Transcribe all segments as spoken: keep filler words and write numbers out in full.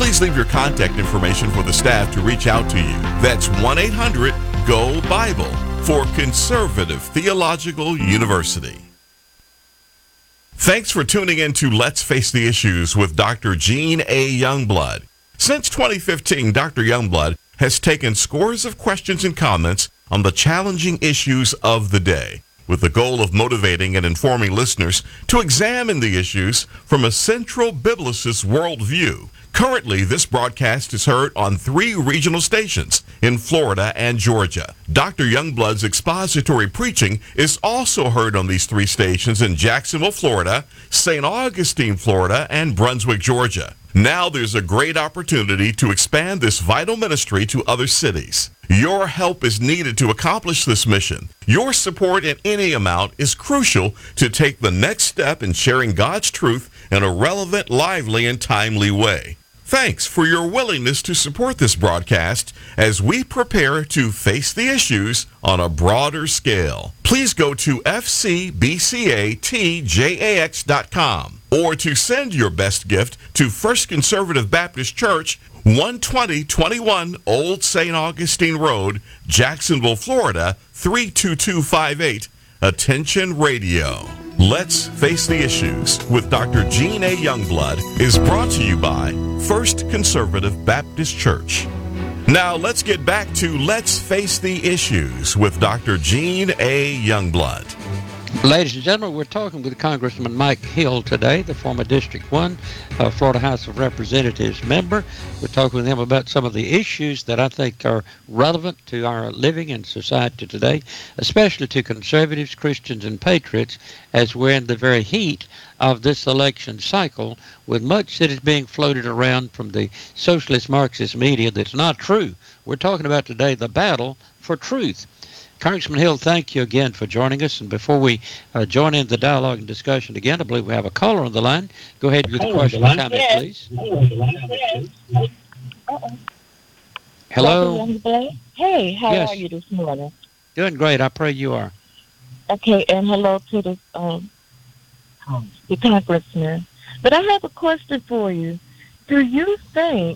Please leave your contact information for the staff to reach out to you. That's one eight hundred G O Bible for Conservative Theological University. Thanks for tuning in to Let's Face the Issues with Doctor Gene A. Youngblood. Since twenty fifteen, Doctor Youngblood has taken scores of questions and comments on the challenging issues of the day, with the goal of motivating and informing listeners to examine the issues from a central biblicist worldview. Currently, this broadcast is heard on three regional stations in Florida and Georgia. Doctor Youngblood's expository preaching is also heard on these three stations in Jacksonville, Florida, Saint Augustine, Florida, and Brunswick, Georgia. Now there's a great opportunity to expand this vital ministry to other cities. Your help is needed to accomplish this mission. Your support in any amount is crucial to take the next step in sharing God's truth in a relevant, lively, and timely way. Thanks for your willingness to support this broadcast as we prepare to face the issues on a broader scale. Please go to f c b c a t j a x dot com or to send your best gift to First Conservative Baptist Church, one twenty twenty-one Old Saint Augustine Road, Jacksonville, Florida, three two two five eight. Attention Radio. Let's Face the Issues with Doctor Gene A. Youngblood is brought to you by First Conservative Baptist Church. Now let's get back to Let's Face the Issues with Doctor Gene A. Youngblood. Ladies and gentlemen, we're talking with Congressman Mike Hill today, the former District one uh, Florida House of Representatives member. We're talking with him about some of the issues that I think are relevant to our living in society today, especially to conservatives, Christians, and patriots, as we're in the very heat of this election cycle, with much that is being floated around from the socialist Marxist media that's not true. We're talking about today the battle for truth. Congressman Hill, thank you again for joining us. And before we uh, join in the dialogue and discussion again, I believe we have a caller on the line. Go ahead with the question and comment, please. Uh-oh. Hello. Hey, how Yes. are you this morning? Doing great. I pray you are. Okay, and hello to the um the congressman. But I have a question for you. Do you think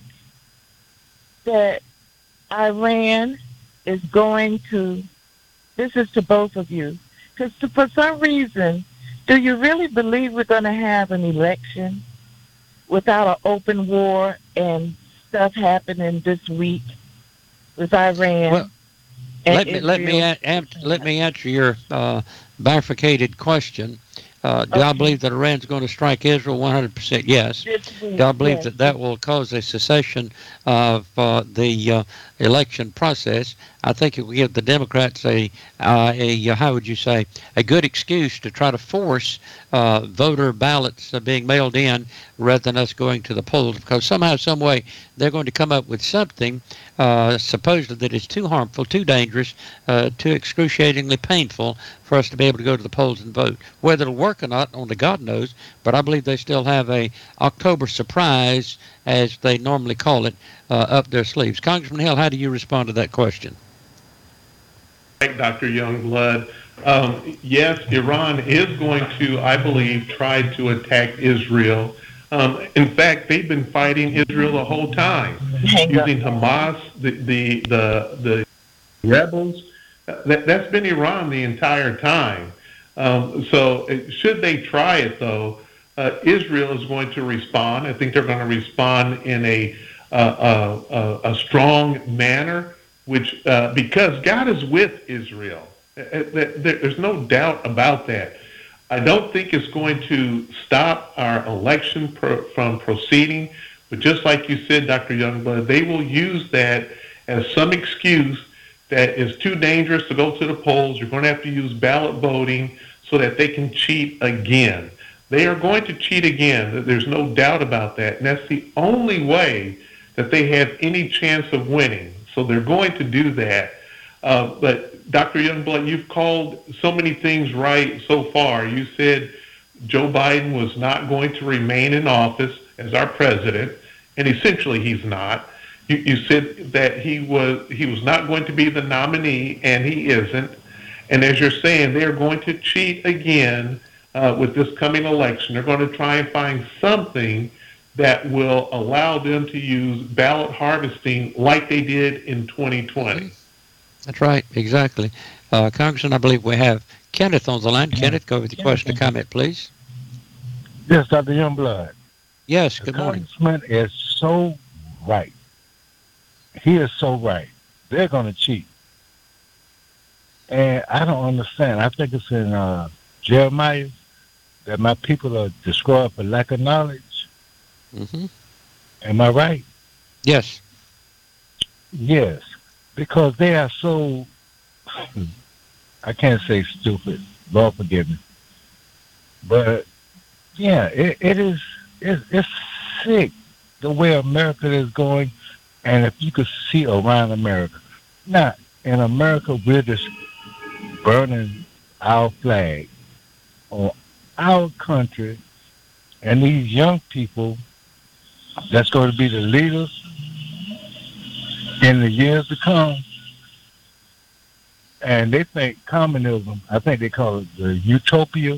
that Iran is going to, this is to both of you, because for some reason, do you really believe we're going to have an election without an open war and stuff happening this week with Iran? Well, and let me let me Israel? a- am- let me answer your uh, bifurcated question. Uh, do I Okay. believe that Iran's going to strike Israel? one hundred percent yes. This week, Do I believe yes. that that will cause a cessation of uh, the uh, election process? I think it will give the Democrats a, uh, a uh, how would you say, a good excuse to try to force uh, voter ballots uh, being mailed in rather than us going to the polls, because somehow, some way, they're going to come up with something uh, supposedly that is too harmful, too dangerous, uh, too excruciatingly painful for us to be able to go to the polls and vote. Whether it'll work or not, only God knows, but I believe they still have a October surprise, as they normally call it, uh, up their sleeves. Congressman Hill, how do you respond to that question? Doctor Youngblood. Um, yes, Iran is going to, I believe, try to attack Israel. Um, in fact, they've been fighting Israel the whole time, using Hamas, the the the, the rebels. That, that's been Iran the entire time. Um, so it, should they try it, though, uh, Israel is going to respond. I think they're going to respond in a uh, a, a, a strong manner, which uh, because God is with Israel. There's no doubt about that. I don't think it's going to stop our election pro- from proceeding, but just like you said, Doctor Youngblood, they will use that as some excuse that is too dangerous to go to the polls. You're going to have to use ballot voting so that they can cheat again. They are going to cheat again. There's no doubt about that. And that's the only way that they have any chance of winning. So they're going to do that. Uh, but Doctor Youngblood, you've called so many things right so far. You said Joe Biden was not going to remain in office as our president, and essentially he's not. You, you said that he was he was not going to be the nominee, and he isn't. And as you're saying, they're going to cheat again uh, with this coming election. They're going to try and find something that will allow them to use ballot harvesting like they did in twenty twenty. That's right, exactly. Uh, Congressman, I believe we have Kenneth on the line. Yeah. Kenneth, go with the question or comment, please. Yes, Doctor Youngblood. Yes, the good morning. Congressman is so right. He is so right. They're going to cheat. And I don't understand. I think it's in uh, Jeremiah that my people are destroyed for lack of knowledge. Mm-hmm. Am I right? Yes. Yes. Because they are so, I can't say stupid. Lord forgive me. But, yeah, it, it is, it, it's sick the way America is going. And if you could see around America. Now, in America, we're just burning our flag on our country, and these young people that's going to be the leaders in the years to come, and they think communism, I think they call it the utopia,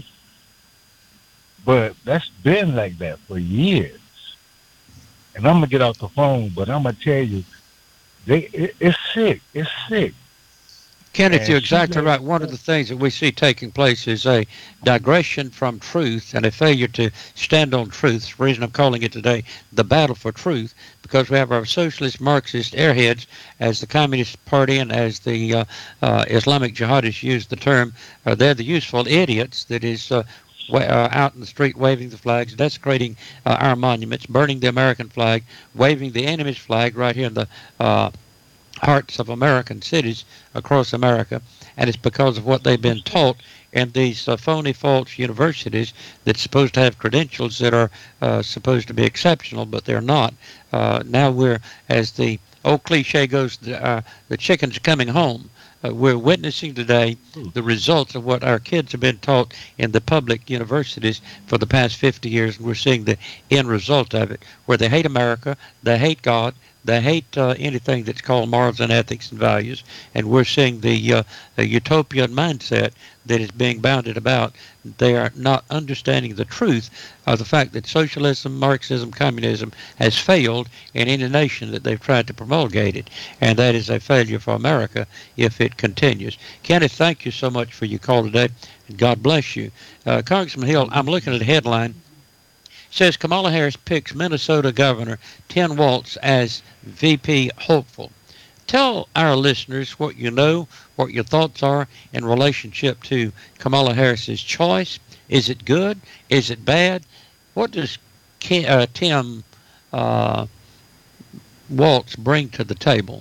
but that's been like that for years. And I'm going to get off the phone, but I'm going to tell you, they it, it's sick. It's sick. Kenneth, And you're exactly she- right. One of the things that we see taking place is a digression from truth and a failure to stand on truth. The reason I'm calling it today the battle for truth, because we have our socialist Marxist airheads, as the Communist Party and as the uh, uh, Islamic jihadists use the term, uh, they're the useful idiots that is uh, wa- uh, out in the street waving the flags, desecrating uh, our monuments, burning the American flag, waving the enemy's flag right here in the uh, hearts of American cities across America, and it's because of what they've been taught in these uh, phony, false universities that's supposed to have credentials that are uh, supposed to be exceptional, but they're not. Uh, now we're, as the old cliche goes, the, uh, the chicken's coming home. Uh, we're witnessing today the results of what our kids have been taught in the public universities for the past fifty years, and we're seeing the end result of it, where they hate America, they hate God, they hate uh, anything that's called morals and ethics and values, and we're seeing the, uh, the utopian mindset that is being bounded about. They are not understanding the truth of the fact that socialism, Marxism, communism has failed in any nation that they've tried to promulgate it, and that is a failure for America if it continues. Kenneth, thank you so much for your call today, and God bless you. Uh, Congressman Hill, I'm looking at a headline. Says Kamala Harris picks Minnesota Governor Tim Walz as V P hopeful. Tell our listeners what you know, what your thoughts are in relationship to Kamala Harris's choice. Is it good? Is it bad? What does Ke- uh, Tim uh, Walz bring to the table?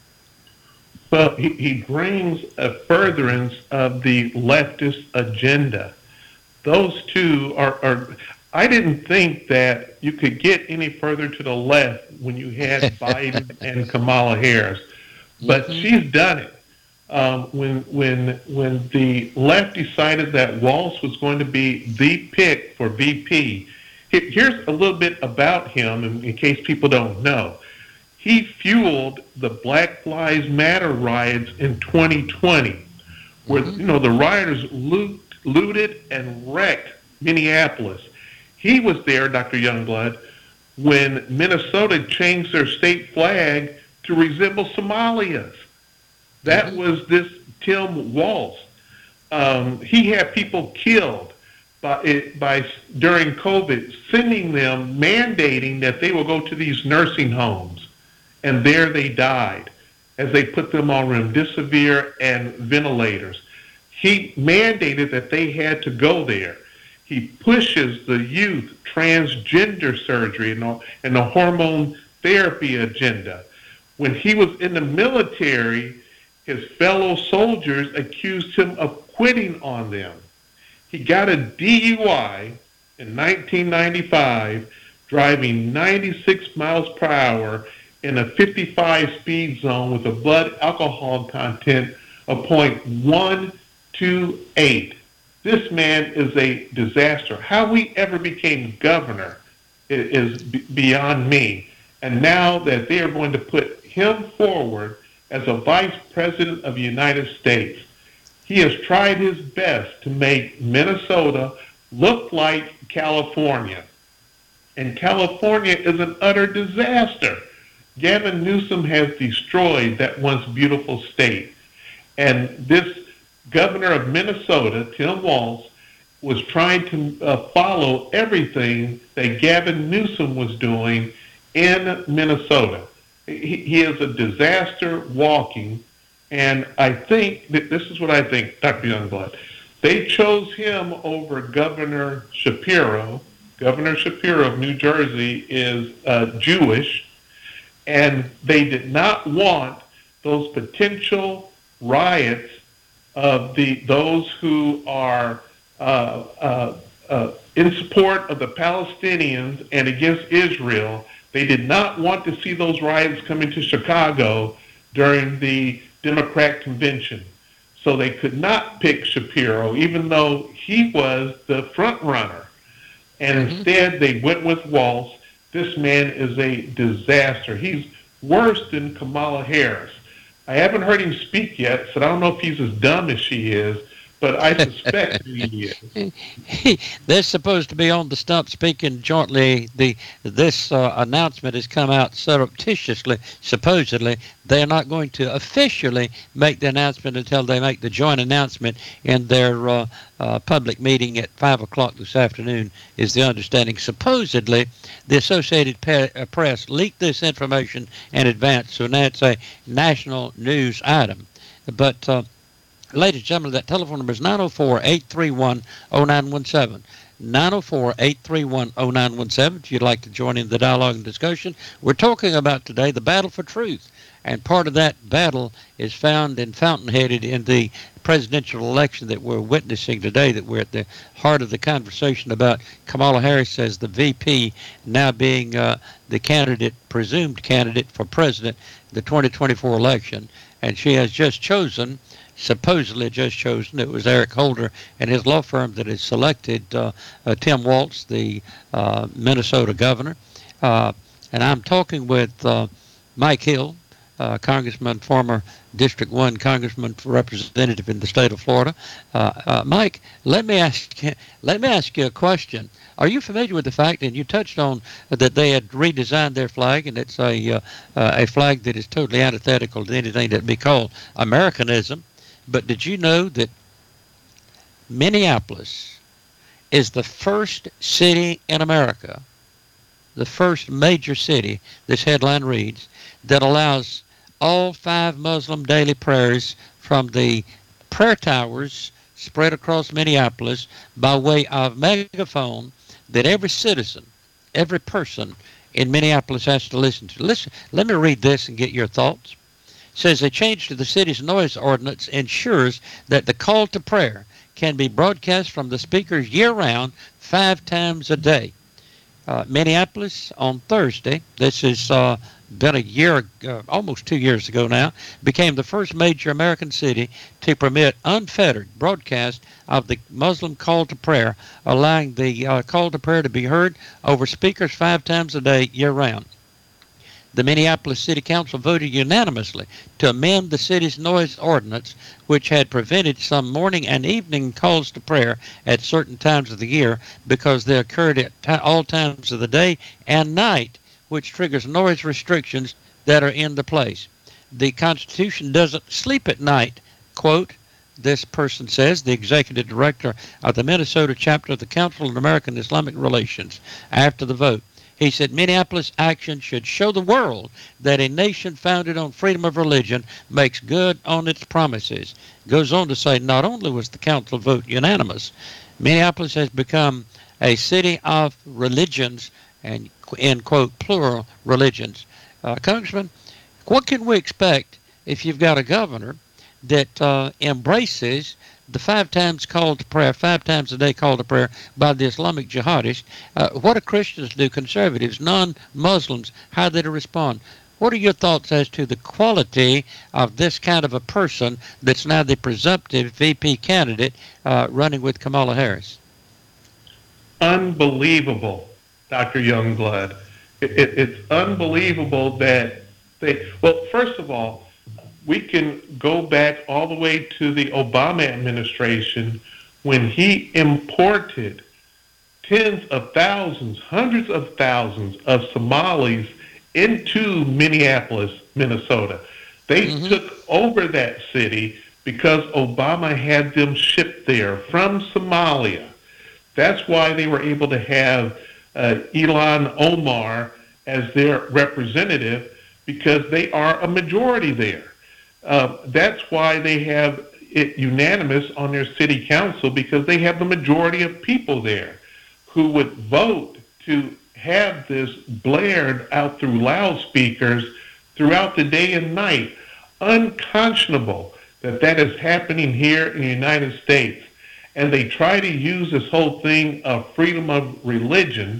Well, he, he brings a furtherance of the leftist agenda. Those two are, are, I didn't think that you could get any further to the left when you had Biden and Kamala Harris, but mm-hmm. she's done it. Um, when when when the left decided that Walz was going to be the pick for V P, here's a little bit about him in, in case people don't know. He fueled the Black Lives Matter riots in twenty twenty, where mm-hmm. you know the rioters loot, looted and wrecked Minneapolis. He was there, Doctor Youngblood, when Minnesota changed their state flag to resemble Somalia's. That mm-hmm. was this Tim Walz. Um, he had people killed by, it, by during COVID, sending them, mandating that they will go to these nursing homes, and there they died as they put them on remdesivir and ventilators. He mandated that they had to go there. He pushes the youth transgender surgery and the, and the hormone therapy agenda. When he was in the military, his fellow soldiers accused him of quitting on them. He got a D U I in nineteen ninety-five, driving ninety-six miles per hour in a fifty-five speed zone with a blood alcohol content of point one two eight. This man is a disaster. How we ever became governor is beyond me. And now that they are going to put him forward as a vice president of the United States, he has tried his best to make Minnesota look like California. And California is an utter disaster. Gavin Newsom has destroyed that once beautiful state. And this governor of Minnesota, Tim Walz, was trying to uh, follow everything that Gavin Newsom was doing in Minnesota. He, he is a disaster walking, and I think that this is what I think, Doctor Youngblood. They chose him over Governor Shapiro. Governor Shapiro of New Jersey is uh, Jewish, and they did not want those potential riots of the those who are uh, uh, uh, in support of the Palestinians and against Israel. They did not want to see those riots coming to Chicago during the Democrat convention. So they could not pick Shapiro, even though he was the front runner. And mm-hmm. instead, they went with Walz. This man is a disaster. He's worse than Kamala Harris. I haven't heard him speak yet, so I don't know if he's as dumb as she is, but I suspect he is. They're supposed to be on the stump speaking jointly. The This uh, announcement has come out surreptitiously, supposedly. They're not going to officially make the announcement until they make the joint announcement in their uh, uh, public meeting at five o'clock this afternoon, is the understanding. Supposedly, the Associated Press leaked this information in advance, so now it's a national news item. But... Uh, Ladies and gentlemen, that telephone number is nine oh four, eight three one, oh nine one seven. nine oh four, eight three one, oh nine one seven if you'd like to join in the dialogue and discussion. We're talking about today the battle for truth. And part of that battle is found and fountainheaded in the presidential election that we're witnessing today, that we're at the heart of the conversation about Kamala Harris as the V P now being uh, the candidate, presumed candidate for president, the twenty twenty-four election. And she has just chosen... supposedly just chosen. It was Eric Holder and his law firm that has selected uh, uh, Tim Walz, the uh, Minnesota governor. Uh, and I'm talking with uh, Mike Hill, uh, Congressman, former District one Congressman, representative in the state of Florida. Uh, uh, Mike, let me ask let me ask you a question. Are you familiar with the fact, and you touched on that they had redesigned their flag, and it's a uh, uh, a flag that is totally antithetical to anything that would be called Americanism? But did you know that Minneapolis is the first city in America, the first major city, this headline reads, that allows all five Muslim daily prayers from the prayer towers spread across Minneapolis by way of megaphone that every citizen, every person in Minneapolis has to listen to. Listen, let me read this and get your thoughts. Says a change to the city's noise ordinance ensures that the call to prayer can be broadcast from the speakers year-round, five times a day. Uh, Minneapolis on Thursday, this has uh, been a year, uh, almost two years ago now, became the first major American city to permit unfettered broadcast of the Muslim call to prayer, allowing the uh, call to prayer to be heard over speakers five times a day year-round. The Minneapolis City Council voted unanimously to amend the city's noise ordinance, which had prevented some morning and evening calls to prayer at certain times of the year because they occurred at t- all times of the day and night, which triggers noise restrictions that are in the place. The Constitution doesn't sleep at night, quote, this person says, the executive director of the Minnesota chapter of the Council on American Islamic Relations, after the vote. He said Minneapolis action should show the world that a nation founded on freedom of religion makes good on its promises. Goes on to say not only was the council vote unanimous, Minneapolis has become a city of religions and, in quote, plural religions. Uh, Congressman, what can we expect if you've got a governor that uh, embraces the five times call to prayer, five times a day call to prayer by the Islamic jihadists? Uh, what do Christians do, conservatives, non-Muslims, how they to respond? What are your thoughts as to the quality of this kind of a person that's now the presumptive V P candidate uh, running with Kamala Harris? Unbelievable, Doctor Youngblood. It, it, it's unbelievable that they, well, first of all, we can go back all the way to the Obama administration when he imported tens of thousands, hundreds of thousands of Somalis into Minneapolis, Minnesota. They mm-hmm. took over that city because Obama had them shipped there from Somalia. That's why they were able to have uh, Ilhan Omar as their representative, because they are a majority there. Uh, that's why they have it unanimous on their city council, because they have the majority of people there who would vote to have this blared out through loudspeakers throughout the day and night. Unconscionable that that is happening here in the United States. And they try to use this whole thing of freedom of religion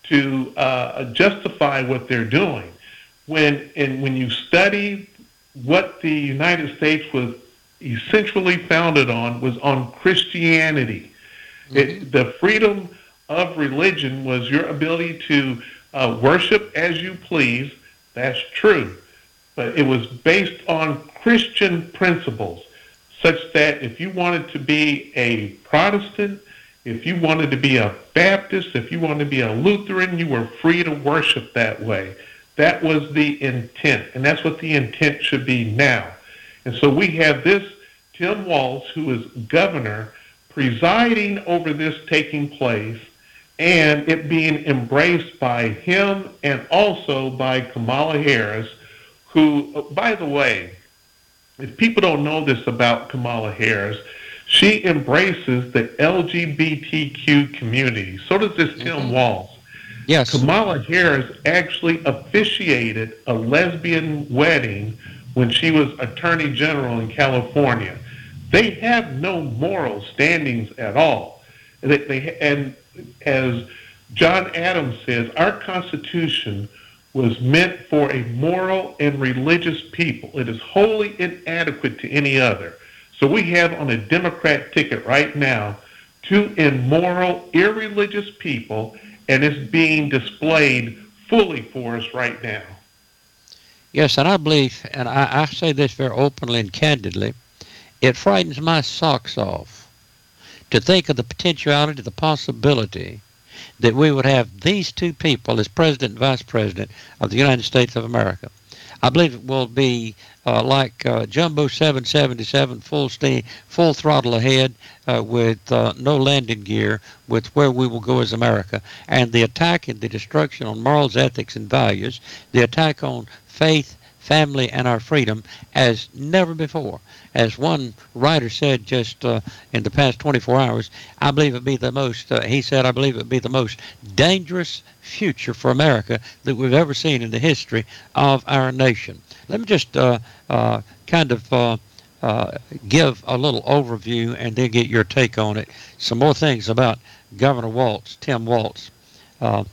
to uh, justify what they're doing. When and when you study what the United States was essentially founded on, was on Christianity. Mm-hmm. It, the freedom of religion was your ability to uh, worship as you please. That's true. But it was based on Christian principles, such that if you wanted to be a Protestant, if you wanted to be a Baptist, if you wanted to be a Lutheran, you were free to worship that way. That was the intent, and that's what the intent should be now. And so we have this Tim Walz, who is governor, presiding over this taking place, and it being embraced by him and also by Kamala Harris, who, by the way, if people don't know this about Kamala Harris, she embraces the L G B T Q community. So does this mm-hmm. Tim Walz. Yes. Kamala Harris actually officiated a lesbian wedding when she was Attorney General in California. They have no moral standings at all. They, they, and as John Adams says, our Constitution was meant for a moral and religious people. It is wholly inadequate to any other. So we have on a Democrat ticket right now two immoral, irreligious people, and it's being displayed fully for us right now. Yes, and I believe, and I, I say this very openly and candidly, it frightens my socks off to think of the potentiality, the possibility that we would have these two people as President and Vice President of the United States of America. I believe it will be uh, like uh, Jumbo seven seventy-seven, full steam, full throttle ahead uh, with uh, no landing gear, with where we will go as America. And the attack and the destruction on morals, ethics, and values, the attack on faith, family, and our freedom as never before. As one writer said just uh, in the past twenty-four hours, I believe it would be the most, uh, he said, I believe it would be the most dangerous future for America that we've ever seen in the history of our nation. Let me just uh, uh, kind of uh, uh, give a little overview and then get your take on it. Some more things about Governor Walz, Tim Walz. Uh,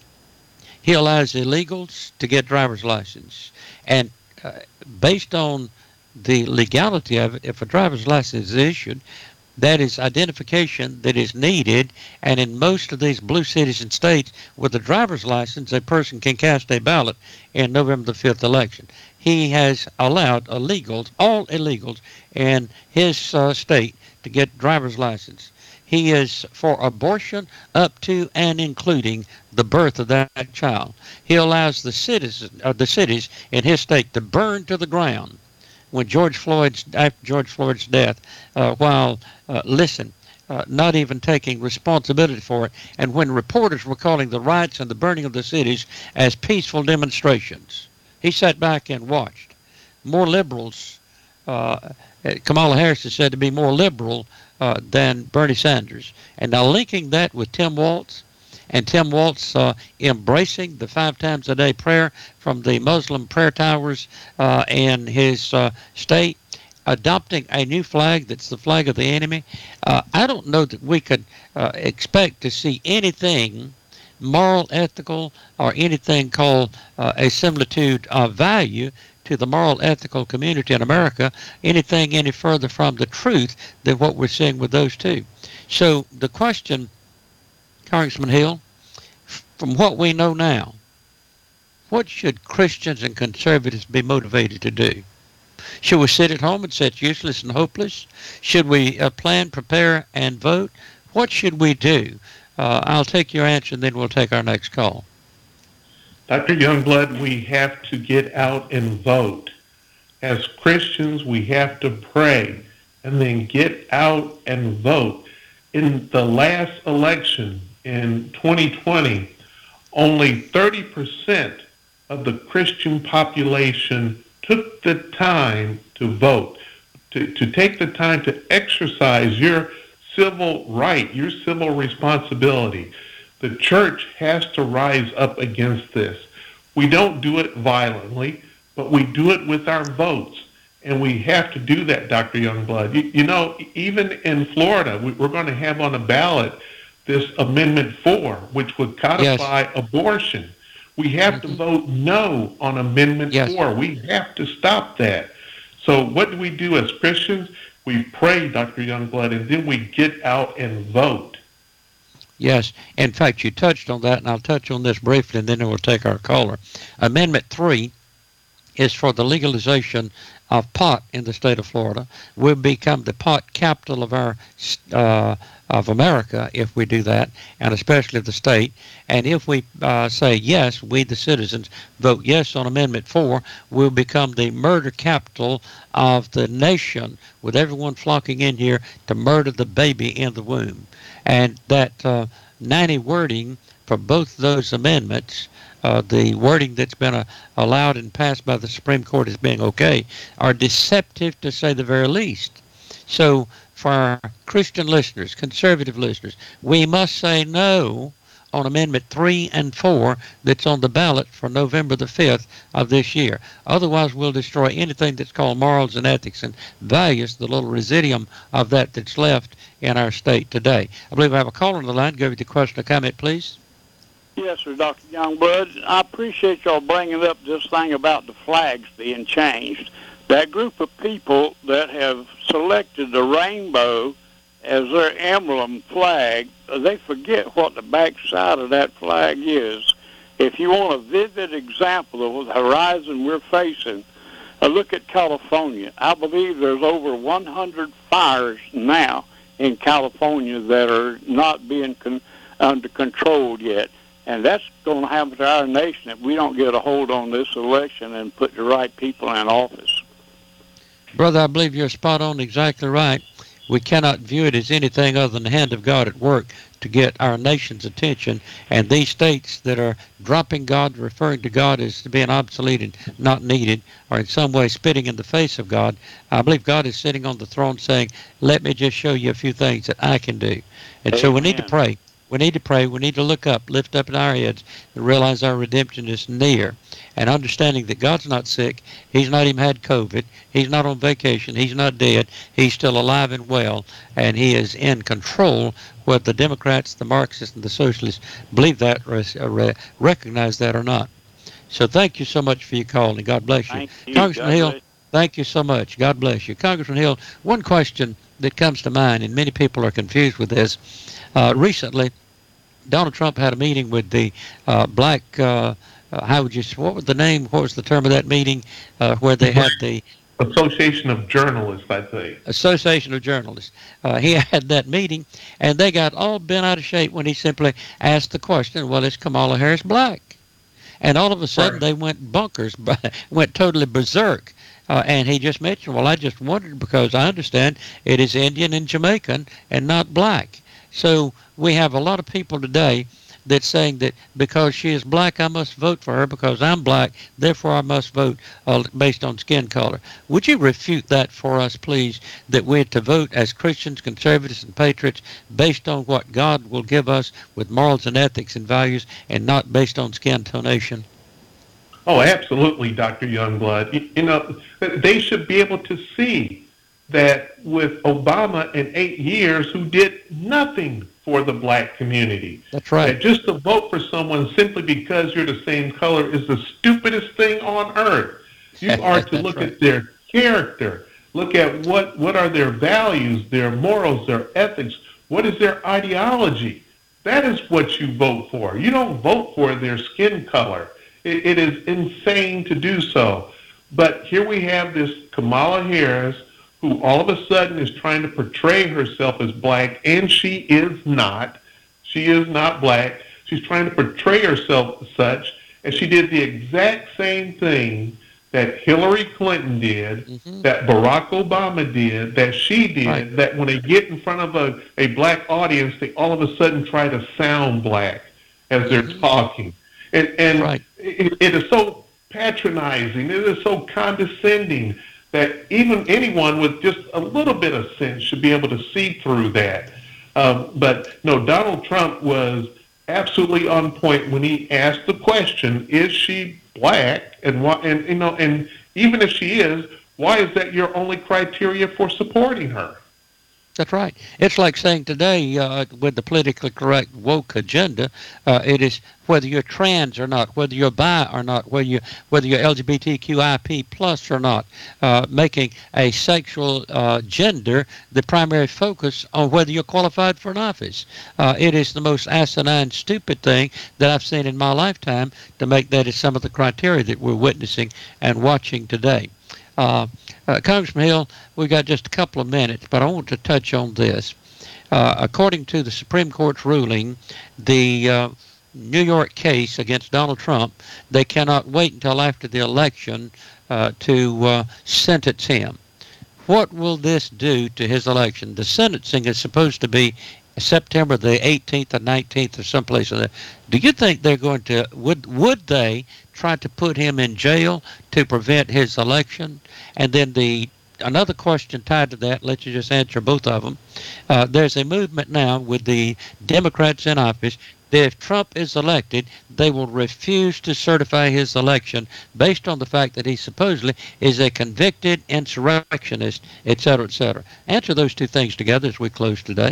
he allows illegals to get driver's license. And uh, based on the legality of it, if a driver's license is issued, that is identification that is needed, and in most of these blue cities and states with a driver's license, a person can cast a ballot in November the fifth election. He has allowed illegals, all illegals in his uh, state to get driver's license. He is for abortion up to and including the birth of that child. He allows the cities, uh, the cities in his state to burn to the ground. When George Floyd's, after George Floyd's death, uh, while, uh, listen, uh, not even taking responsibility for it, and when reporters were calling the riots and the burning of the cities as peaceful demonstrations, he sat back and watched. More liberals, uh, Kamala Harris is said to be more liberal uh, than Bernie Sanders. And now linking that with Tim Walz, and Tim Walz uh, embracing the five times a day prayer from the Muslim prayer towers uh, in his uh, state, adopting a new flag that's the flag of the enemy. Uh, I don't know that we could uh, expect to see anything moral, ethical, or anything called uh, a similitude of value to the moral, ethical community in America, anything any further from the truth than what we're seeing with those two. So the question, Congressman Hill, from what we know now, what should Christians and conservatives be motivated to do? Should we sit at home and say it's useless and hopeless? Should we uh, plan, prepare, and vote? What should we do? Uh, I'll take your answer, and then we'll take our next call. Doctor Youngblood, we have to get out and vote. As Christians, we have to pray and then get out and vote. In the last election in twenty twenty, only thirty percent of the Christian population took the time to vote, to, to take the time to exercise your civil right, your civil responsibility. The church has to rise up against this. We don't do it violently, but we do it with our votes. And we have to do that, Doctor Youngblood. You, you know, even in Florida, we, we're going to have on a ballot this Amendment four, which would codify yes. abortion. We have mm-hmm. to vote no on Amendment yes. four. We have to stop that. So what do we do as Christians? We pray, Doctor Youngblood, and then we get out and vote. Yes. In fact, you touched on that, and I'll touch on this briefly, and then we'll take our caller. Amendment three is for the legalization of pot in the state of Florida. We'll become the pot capital of our uh, of America if we do that, and especially the state. And if we uh, say yes, we the citizens vote yes on Amendment four, we'll become the murder capital of the nation, with everyone flocking in here to murder the baby in the womb. And that uh, ninety wording for both those amendments, Uh, the wording that's been uh, allowed and passed by the Supreme Court as being okay, are deceptive to say the very least. So for our Christian listeners, conservative listeners, we must say no on Amendment three and four that's on the ballot for November the fifth of this year. Otherwise, we'll destroy anything that's called morals and ethics and values, the little residuum of that that's left in our state today. I believe I have a caller on the line. Go with the question or comment, please. Yes, sir, Doctor Youngblood. I appreciate y'all bringing up this thing about the flags being changed. That group of people that have selected the rainbow as their emblem flag, they forget what the back side of that flag is. If you want a vivid example of the horizon we're facing, uh, look at California. I believe there's over one hundred fires now in California that are not being con- under control yet. And that's going to happen to our nation if we don't get a hold on this election and put the right people in office. Brother, I believe you're spot on, exactly right. We cannot view it as anything other than the hand of God at work to get our nation's attention. And these states that are dropping God, referring to God as being obsolete and not needed, or in some way spitting in the face of God, I believe God is sitting on the throne saying, let me just show you a few things that I can do. And Amen. So we need to pray. We need to pray. We need to look up, lift up in our heads, and realize our redemption is near. And understanding that God's not sick. He's not even had COVID. He's not on vacation. He's not dead. He's still alive and well. And he is in control, whether the Democrats, the Marxists, and the Socialists believe that, or recognize that or not. So thank you so much for your call, and God bless you. Thank you. Congressman Hill, thank you so much. God bless you. Congressman Hill, one question that comes to mind, and many people are confused with this. Uh, recently, Donald Trump had a meeting with the uh, black, uh, uh, how would you, what was the name, what was the term of that meeting, uh, where they had the... Association of Journalists, I think. Association of Journalists. Uh, he had that meeting, and they got all bent out of shape when he simply asked the question, well, is Kamala Harris black? And all of a sudden, right. they went bunkers, went totally berserk. Uh, and he just mentioned, well, I just wondered because I understand it is Indian and Jamaican and not black. So we have a lot of people today that's saying that because she is black, I must vote for her because I'm black, therefore I must vote uh, based on skin color. Would you refute that for us, please, that we're to vote as Christians, conservatives, and patriots based on what God will give us with morals and ethics and values and not based on skin tonation? Oh, absolutely, Doctor Youngblood. You, you know, they should be able to see that with Obama in eight years, who did nothing for the black community. That's right. That just to vote for someone simply because you're the same color is the stupidest thing on earth. You are to look right. at their character, look at what, what are their values, their morals, their ethics, what is their ideology. That is what you vote for. You don't vote for their skin color. It, it is insane to do so. But here we have this Kamala Harris, who all of a sudden is trying to portray herself as black, and she is not. She is not black. She's trying to portray herself as such, and she did the exact same thing that Hillary Clinton did, mm-hmm. that Barack Obama did, that she did, right. that when they get in front of a, a black audience, they all of a sudden try to sound black as they're mm-hmm. talking. And, and right. it, it is so patronizing, it is so condescending that even anyone with just a little bit of sense should be able to see through that. Um, but no, Donald Trump was absolutely on point when he asked the question, is she black? And why, and you know, and even if she is, why is that your only criteria for supporting her? That's right. It's like saying today, uh, with the politically correct woke agenda, uh, it is whether you're trans or not, whether you're bi or not, whether you whether you're L G B T Q I P plus or not, uh, making a sexual uh, gender the primary focus on whether you're qualified for an office. Uh, it is the most asinine, stupid thing that I've seen in my lifetime to make that as some of the criteria that we're witnessing and watching today. Uh, uh, Congressman Hill, we've got just a couple of minutes, but I want to touch on this. Uh, according to the Supreme Court's ruling, the uh, New York case against Donald Trump, they cannot wait until after the election uh, to uh, sentence him. What will this do to his election? The sentencing is supposed to be September the eighteenth or nineteenth or someplace in there. Do you think they're going to, would would they try to put him in jail to prevent his election? And then the another question tied to that, let you just answer both of them. Uh, there's a movement now with the Democrats in office that if Trump is elected, they will refuse to certify his election based on the fact that he supposedly is a convicted insurrectionist, et cetera, et cetera. Answer those two things together as we close today.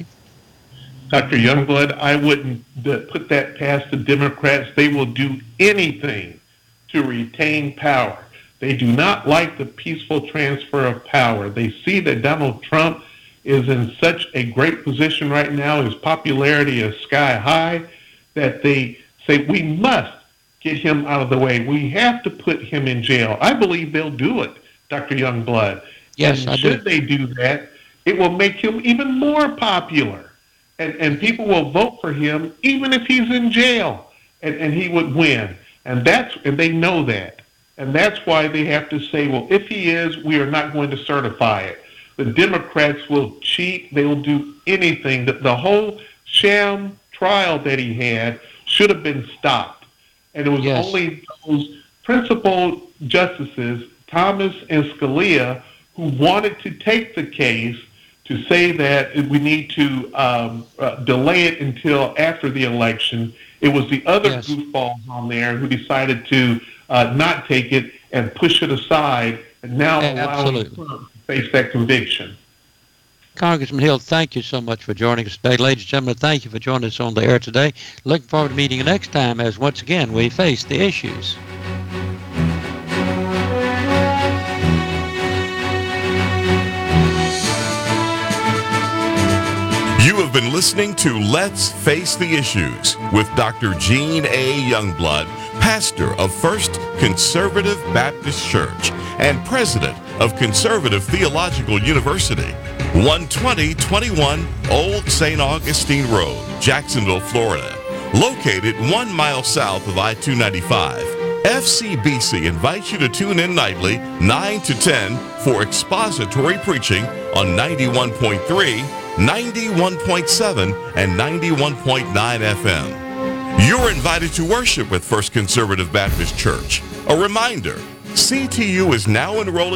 Doctor Youngblood, I wouldn't put that past the Democrats. They will do anything to retain power. They do not like the peaceful transfer of power. They see that Donald Trump is in such a great position right now, his popularity is sky high, that they say, we must get him out of the way. We have to put him in jail. I believe they'll do it, Doctor Youngblood. Yes, and I should do. they do that, it will make him even more popular. And, and people will vote for him even if he's in jail, and, and he would win. And that's and they know that. And that's why they have to say, well, if he is, we are not going to certify it. The Democrats will cheat. They will do anything. The, the whole sham trial that he had should have been stopped. And it was yes. only those principal justices, Thomas and Scalia, who wanted to take the case to say that we need to um, uh, delay it until after the election. It was the other yes. goofballs on there who decided to uh, not take it and push it aside, and now allowing Trump to face that conviction. Congressman Hill, thank you so much for joining us today. Ladies and gentlemen, thank you for joining us on the air today. Looking forward to meeting you next time as once again we face the issues. You have been listening to Let's Face the Issues with Doctor Gene A. Youngblood, pastor of First Conservative Baptist Church and president of Conservative Theological University, one twenty twenty-one Old Saint Augustine Road, Jacksonville, Florida. Located one mile south of I two ninety-five, F C B C invites you to tune in nightly, nine to ten, for expository preaching on ninety-one point three, ninety-one point seven, and ninety-one point nine F M. You're invited to worship with First Conservative Baptist Church. A reminder, C T U is now enrolling